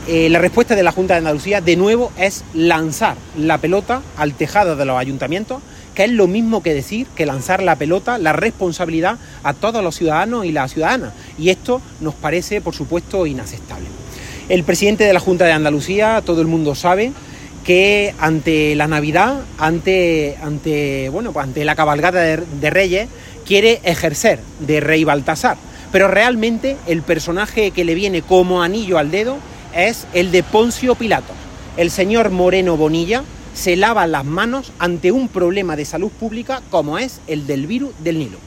La respuesta de la Junta de Andalucía, de nuevo, es lanzar la pelota al tejado de los ayuntamientos, que es lo mismo que decir que lanzar la pelota, la responsabilidad a todos los ciudadanos y las ciudadanas. Y esto nos parece, por supuesto, inaceptable. El presidente de la Junta de Andalucía, todo el mundo sabe que ante la Navidad, ante la cabalgata de Reyes, quiere ejercer de rey Baltasar. Pero realmente el personaje que le viene como anillo al dedo es el de Poncio Pilato. El señor Moreno Bonilla se lava las manos ante un problema de salud pública como es el del virus del Nilo.